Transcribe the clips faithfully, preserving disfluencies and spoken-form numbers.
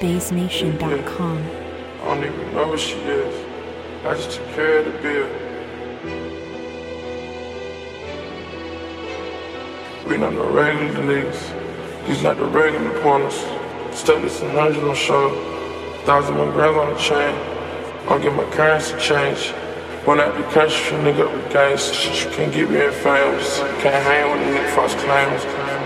bass nation dot com. I don't even know what she is. I just took care of the bill. We not the regular niggas. These not the regular pointers. Studies and hundreds on show. Thousand more grams on the chain. I'll get my currency change. Went out the country, nigga up with gangs. Shit you can't get me in famous. Can't hang with a nigga false claims.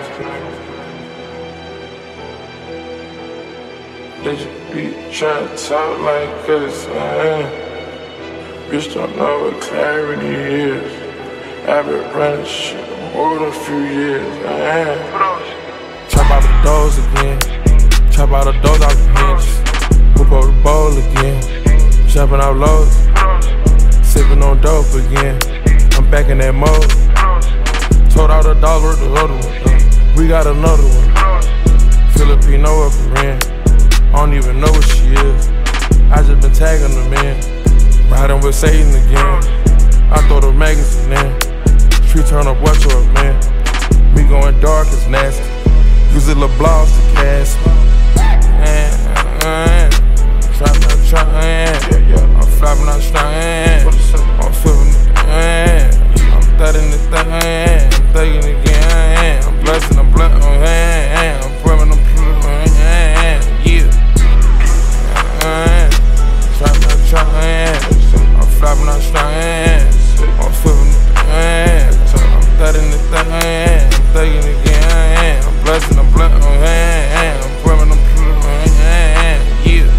They just be trying to talk like us, man. Bitch don't know what clarity is. I've been running shit more than a few years, man. Chop out the doors again. Chop out the doors out the hinges. Whip up the bowl again. Chopping out loads. Sipping on dope again. I'm back in that mode. Told all the dogs work the other one. We got another one. Filipino up and ran. I don't even know what she is. I just been tagging them in. Riding with Satan again. I throw the magazine in. Street turn up what to a man. Me going dark is nasty. Use it little blouse to cast me. Trap not trying. I'm flopping out strong. I'm flipping the I'm thudding the thing. I'm thugging again. I'm blessing, I'm blessing on hand. I'm pulling, I'm pulling hand. Yeah. Trap not trying. I'm flopping out strong. I'm flipping the I'm thudding the thing. I'm thugging again. I'm blessing, I'm blessing on hand. I'm pulling, I'm pulling hand. Yeah.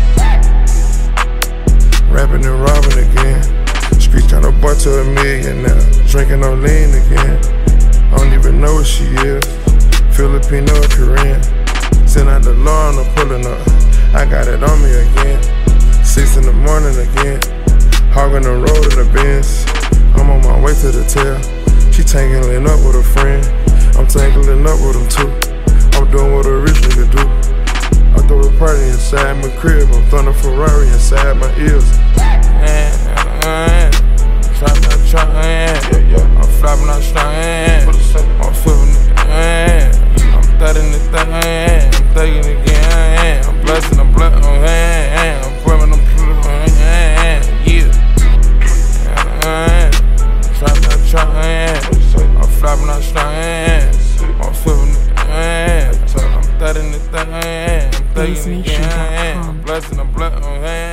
Rapping and robbing again. Street trying to butt to a million now. Drinking on lean again. I don't even know what she is. Filipino or Korean. Send out the law and I'm pulling up. I got it on me again. Six in the morning again. Hogging the road in the Benz. I'm on my way to the tail. She tangling up with a friend. I'm tangling up with them too. I'm doing what a rich nigga do. I throw a party inside my crib. I'm throwing a Ferrari inside my ears. Trap not trying. I'm flopping out strong. I'm flipping the I'm thudding the thing. I'm thugging again. I'm blessing, I'm blessing on hand. I'm pulling, I'm pulling hand. Yeah. Trap not trying. I'm flopping out strong. I'm flipping the I'm thudding the thing. I'm thugging again. I'm blessing, I'm blessing on hand.